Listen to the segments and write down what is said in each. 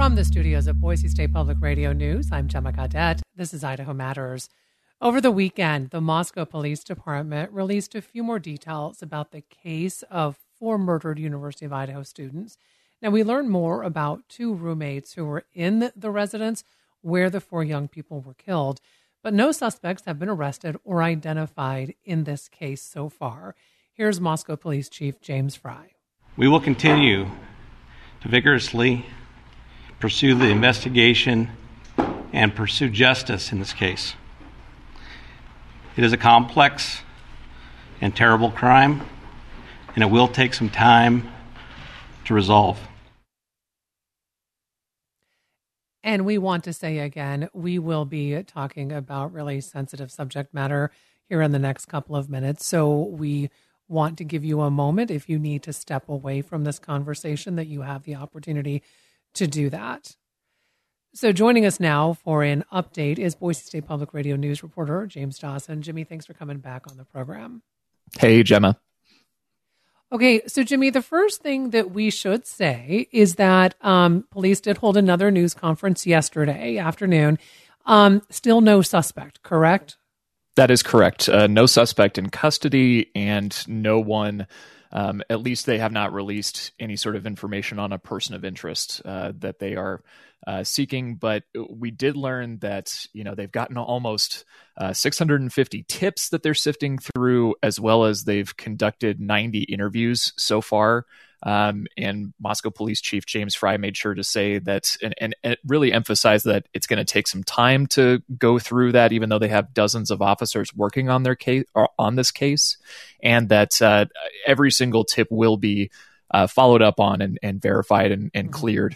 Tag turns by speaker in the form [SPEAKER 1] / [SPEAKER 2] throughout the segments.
[SPEAKER 1] From the studios of Boise State Public Radio News, I'm Gemma Cadet. This is Idaho Matters. Over the weekend, the Moscow Police Department released a few more details about the case of 4 murdered University of Idaho students. Now, we learned more about 2 roommates who were in the residence where the 4 young people were killed, but no suspects have been arrested or identified in this case so far. Here's Moscow Police Chief James Fry.
[SPEAKER 2] We will continue to vigorously pursue the investigation and pursue justice in this case. It is a complex and terrible crime, and it will take some time to resolve.
[SPEAKER 1] And we want to say again, we will be talking about really sensitive subject matter here in the next couple of minutes. So we want to give you a moment, if you need to step away from this conversation, that you have the opportunity to do that. So joining us now for an update is Boise State Public Radio News reporter James Dawson. Jimmy, thanks for coming back on the program.
[SPEAKER 3] Hey, Gemma.
[SPEAKER 1] Okay, so Jimmy, the first thing that we should say is that police did hold another news conference yesterday afternoon. Still no suspect, correct?
[SPEAKER 3] That is correct. No suspect in custody and no one, at least they have not released any sort of information on a person of interest that they are seeking. But we did learn that, they've gotten almost 650 tips that they're sifting through, as well as they've conducted 90 interviews so far. And Moscow Police Chief James Fry made sure to say that and really emphasize that it's going to take some time to go through that, even though they have dozens of officers working on their case or on this case, and that every single tip will be followed up on and verified and cleared.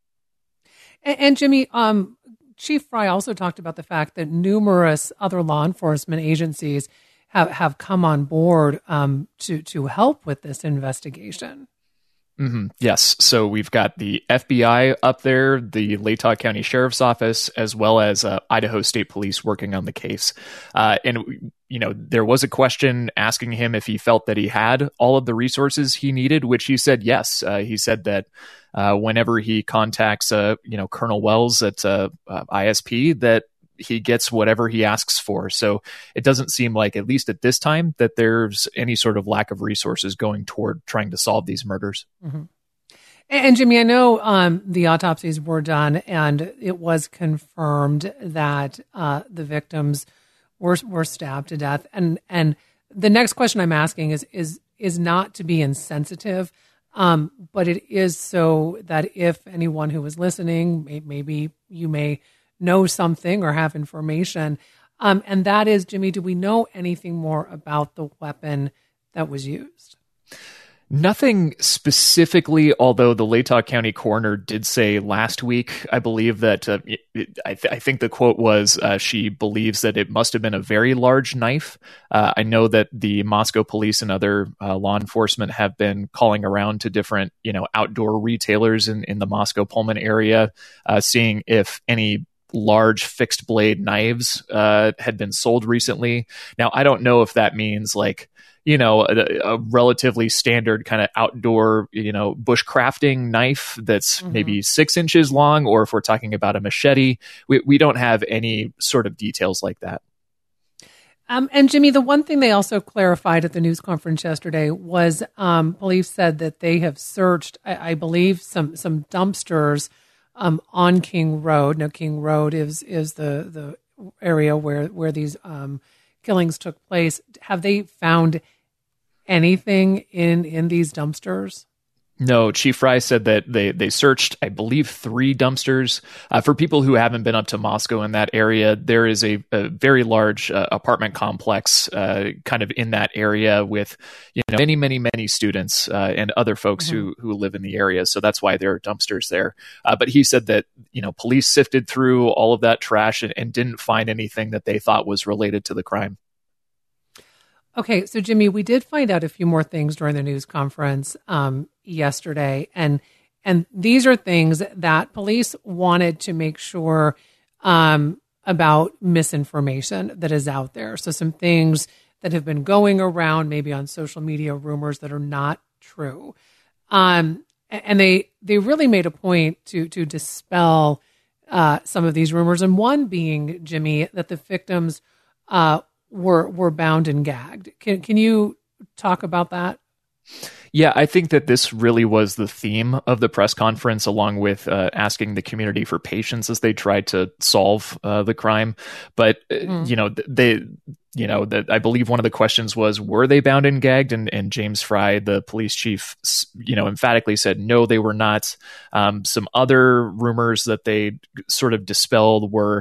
[SPEAKER 1] And Jimmy, Chief Fry also talked about the fact that numerous other law enforcement agencies have come on board to help with this investigation.
[SPEAKER 3] Mm-hmm. Yes. So we've got the FBI up there, the Latah County Sheriff's Office, as well as Idaho State Police working on the case. And there was a question asking him if he felt that he had all of the resources he needed, which he said yes. He said that whenever he contacts, Colonel Wells at ISP, that he gets whatever he asks for. So it doesn't seem like, at least at this time, that there's any sort of lack of resources going toward trying to solve these murders.
[SPEAKER 1] Mm-hmm. And Jimmy, I know the autopsies were done and it was confirmed that the victims were stabbed to death. And the next question I'm asking is not to be insensitive, but it is so that if anyone who is listening, maybe you may know something or have information. And that is, Jimmy, do we know anything more about the weapon that was used?
[SPEAKER 3] Nothing specifically, although the Latah County coroner did say last week, I believe that I think the quote was she believes that it must have been a very large knife. I know that the Moscow police and other law enforcement have been calling around to different, outdoor retailers in the Moscow Pullman area, seeing if any large fixed blade knives had been sold recently. Now, I don't know if that means a relatively standard kind of outdoor, bushcrafting knife that's maybe 6 inches long, or if we're talking about a machete. We don't have any sort of details like that.
[SPEAKER 1] And Jimmy, the one thing they also clarified at the news conference yesterday was police said that they have searched, I believe, some dumpsters on King Road. Now, King Road is the area where these killings took place. Have they found anything in these dumpsters?
[SPEAKER 3] No, Chief Fry said that they searched, I believe, 3 dumpsters. For people who haven't been up to Moscow in that area, there is a very large apartment complex kind of in that area with many, many, many students and other folks who live in the area. So that's why there are dumpsters there. But he said that police sifted through all of that trash and didn't find anything that they thought was related to the crime.
[SPEAKER 1] Okay, so Jimmy, we did find out a few more things during the news conference yesterday, and these are things that police wanted to make sure about misinformation that is out there. So some things that have been going around, maybe on social media, rumors that are not true. and they really made a point to dispel some of these rumors, and one being, Jimmy, that the victims were bound and gagged. Can you talk about that?
[SPEAKER 3] Yeah, I think that this really was the theme of the press conference, along with asking the community for patience as they tried to solve the crime. But I believe one of the questions was, were they bound and gagged? And James Frey, the police chief, emphatically said no, they were not. Some other rumors that they sort of dispelled were,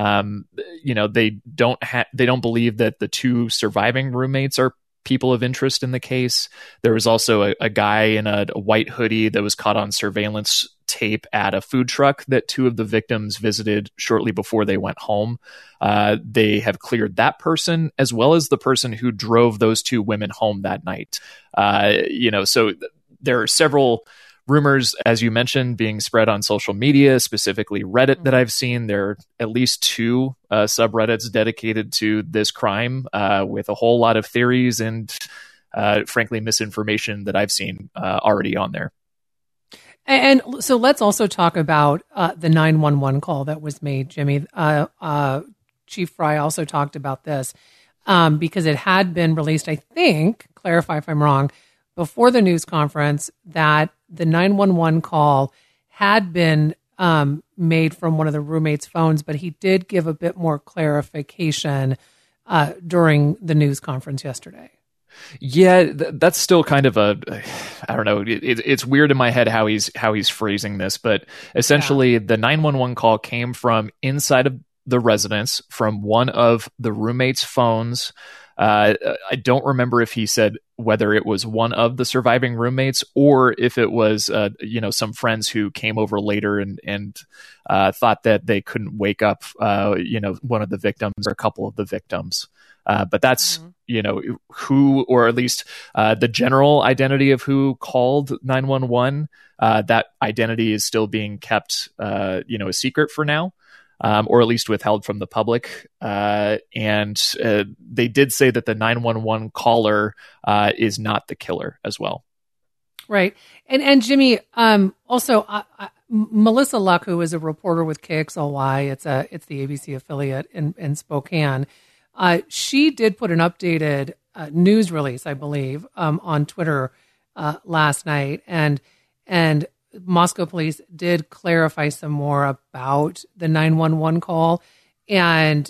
[SPEAKER 3] they don't believe that the two surviving roommates are people of interest in the case. There was also a guy in a white hoodie that was caught on surveillance tape at a food truck that two of the victims visited shortly before they went home. They have cleared that person, as well as the person who drove those two women home that night. So there are several rumors, as you mentioned, being spread on social media, specifically Reddit, that I've seen. There are at least two subreddits dedicated to this crime, with a whole lot of theories and, frankly, misinformation that I've seen already on there.
[SPEAKER 1] And so let's also talk about the 911 call that was made, Jimmy. Chief Frey also talked about this because it had been released, I think, clarify if I'm wrong, before the news conference, that the 911 call had been made from one of the roommates' phones, but he did give a bit more clarification during the news conference yesterday.
[SPEAKER 3] Yeah, that's still kind of I don't know. It's weird in my head how he's phrasing this, but essentially the 911 call came from inside of the residence from one of the roommates' phones. I don't remember if he said whether it was one of the surviving roommates or if it was, some friends who came over later and thought that they couldn't wake up, one of the victims or a couple of the victims. But that's, who, or at least the general identity of who called 911. That identity is still being kept, a secret for now. Or at least withheld from the public. And they did say that the 911 caller is not the killer as well.
[SPEAKER 1] Right. And Jimmy, also, Melissa Luck, who is a reporter with KXLY, it's the ABC affiliate in Spokane, she did put an updated news release, I believe, on Twitter last night. And Moscow police did clarify some more about the 911 call. And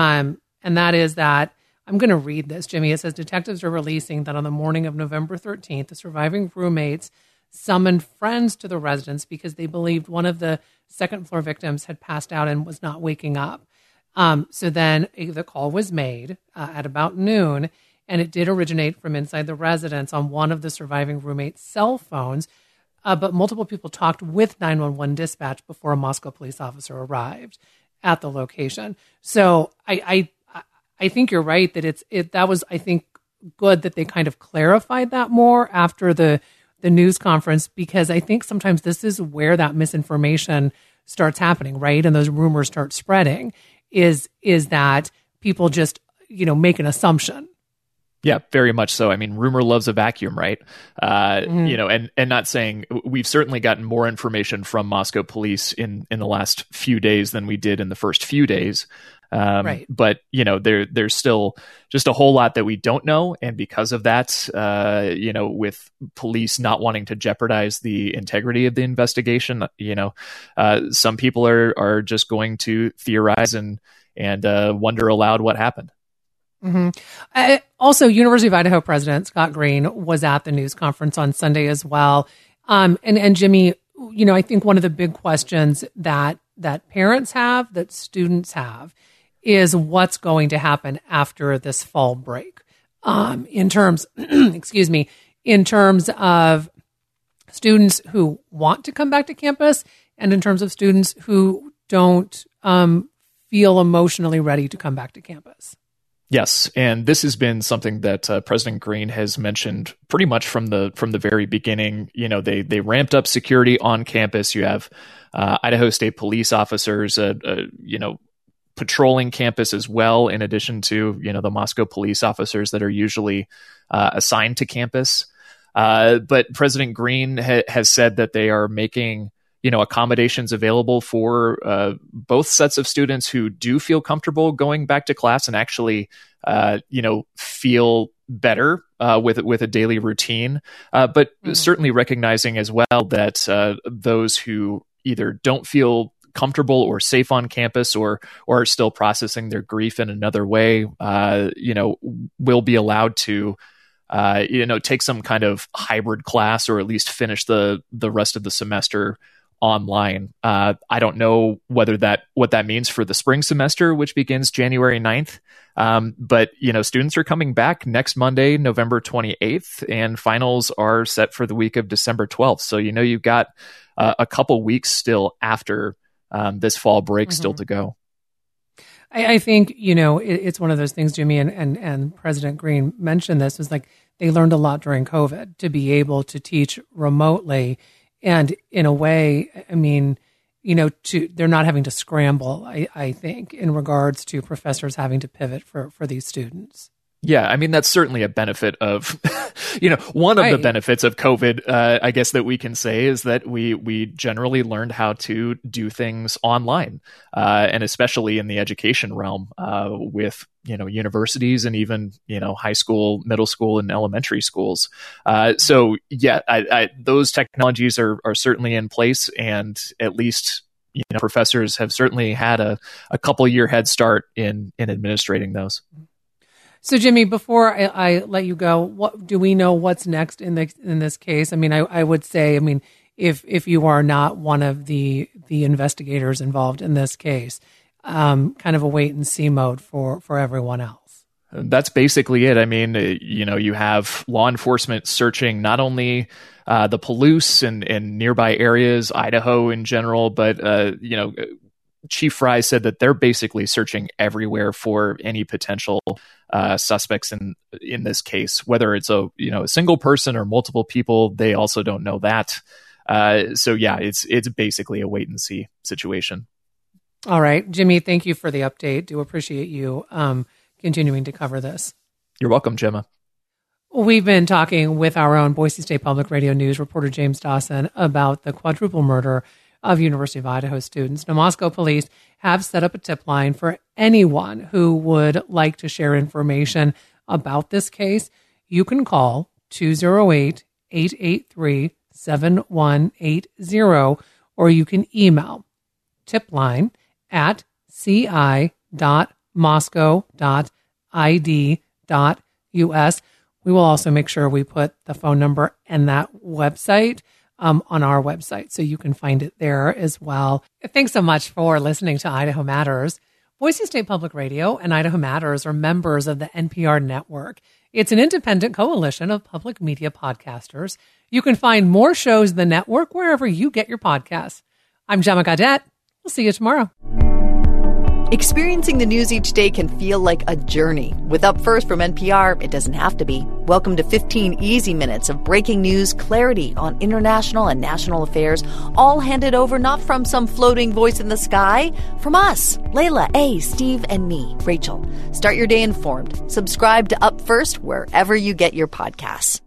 [SPEAKER 1] that is that, I'm going to read this, Jimmy. It says, detectives are releasing that on the morning of November 13th, the surviving roommates summoned friends to the residence because they believed one of the second floor victims had passed out and was not waking up. So then the call was made at about noon, and it did originate from inside the residence on one of the surviving roommates' cell phones. But multiple people talked with 911 dispatch before a Moscow police officer arrived at the location. So I think you're right that that was, I think, good that they kind of clarified that more after the news conference, because I think sometimes this is where that misinformation starts happening, right? And those rumors start spreading is that people just, make an assumption.
[SPEAKER 3] Yeah, very much so. I mean, rumor loves a vacuum, right? And not saying we've certainly gotten more information from Moscow police in the last few days than we did in the first few days. Right. But, there's still just a whole lot that we don't know. And because of that, with police not wanting to jeopardize the integrity of the investigation, some people are just going to theorize and wonder aloud what happened.
[SPEAKER 1] Mm-hmm. Also, University of Idaho President Scott Green was at the news conference on Sunday as well. And Jimmy, I think one of the big questions that parents have, that students have, is what's going to happen after this fall break. In terms, in terms of students who want to come back to campus, and in terms of students who don't feel emotionally ready to come back to campus.
[SPEAKER 3] Yes, and this has been something that President Green has mentioned pretty much from the very beginning. They ramped up security on campus. You have Idaho State police officers, patrolling campus as well, in addition to the Moscow police officers that are usually assigned to campus. But President Green has said that they are making accommodations available for both sets of students who do feel comfortable going back to class and actually feel better with a daily routine, but certainly recognizing as well that those who either don't feel comfortable or safe on campus or are still processing their grief in another way, will be allowed to take some kind of hybrid class or at least finish the rest of the semester online. I don't know what that means for the spring semester, which begins January 9th. But students are coming back next Monday, November 28th, and finals are set for the week of December 12th. So, you've got a couple weeks still after this fall break still to go.
[SPEAKER 1] I think, it's one of those things, Jimmy, and President Green mentioned this, was like they learned a lot during COVID to be able to teach remotely. And in a way, I mean, they're not having to scramble, I think, in regards to professors having to pivot for these students.
[SPEAKER 3] Yeah, I mean, that's certainly a benefit of, one of the benefits of COVID, I guess that we can say is that we generally learned how to do things online, and especially in the education realm with, universities and even, high school, middle school, and elementary schools. So, yeah, those technologies are certainly in place, and at least, professors have certainly had a couple year head start in administrating those.
[SPEAKER 1] So, Jimmy, before I let you go, what do we know what's next in this case? I mean, I would say, if you are not one of the investigators involved in this case, kind of a wait and see mode for everyone else.
[SPEAKER 3] That's basically it. I mean, you have law enforcement searching not only the Palouse and nearby areas, Idaho in general, but Chief Fry said that they're basically searching everywhere for any potential suspects in this case, whether it's a single person or multiple people. They also don't know that. So yeah, it's basically a wait and see situation.
[SPEAKER 1] All right, Jimmy, thank you for the update. Do appreciate you continuing to cover this.
[SPEAKER 3] You're welcome, Gemma.
[SPEAKER 1] We've been talking with our own Boise State Public Radio News reporter James Dawson about the quadruple murder of University of Idaho students. New Moscow police have set up a tip line for anyone who would like to share information about this case. You can call 208-883-7180, or you can email tipline@ci.moscow.id.us. We will also make sure we put the phone number and that website on our website, so you can find it there as well. Thanks so much for listening to Idaho Matters. Boise State Public Radio and Idaho Matters are members of the NPR network. It's an independent coalition of public media podcasters. You can find more shows in the network wherever you get your podcasts. I'm Gemma Gaudette. We'll see you tomorrow.
[SPEAKER 4] Experiencing the news each day can feel like a journey. With Up First from NPR, it doesn't have to be. Welcome to 15 easy minutes of breaking news, clarity on international and national affairs, all handed over not from some floating voice in the sky, from us, Layla, A, Steve, and me, Rachel. Start your day informed. Subscribe to Up First wherever you get your podcasts.